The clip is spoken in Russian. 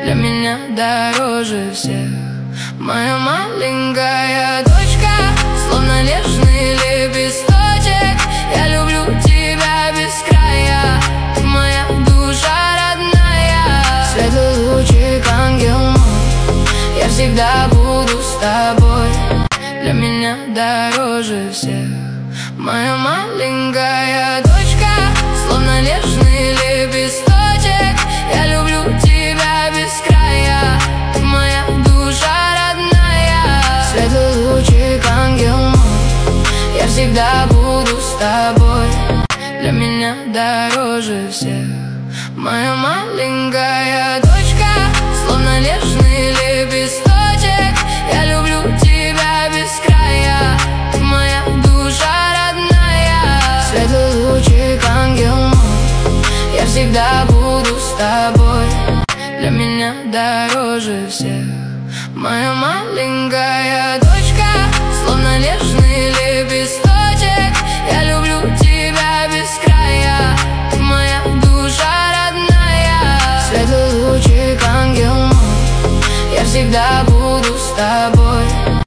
для меня дороже всех. Моя маленькая дочка, словно нежный лепесточек. Я люблю тебя без края, ты моя душа родная. Светлый лучик, ангел мой, я всегда буду с тобой, для меня дороже всех. Моя маленькая дочка, словно нежный лепесточек. Я люблю тебя без края, ты моя душа родная. Светлый лучик, ангел мой, я всегда буду с тобой, для меня дороже всех. Моя маленькая дочка, словно нежный лепесточек. Я люблю тебя без края, ты моя душа родная. Светлый лучик, ангел мой, я всегда буду с тобой, для меня дороже всех. Моя маленькая дочка, словно нежный лепесточек. Я люблю тебя без края, ты моя душа родная. Светлый лучик, ангел мой, я всегда буду с тобой,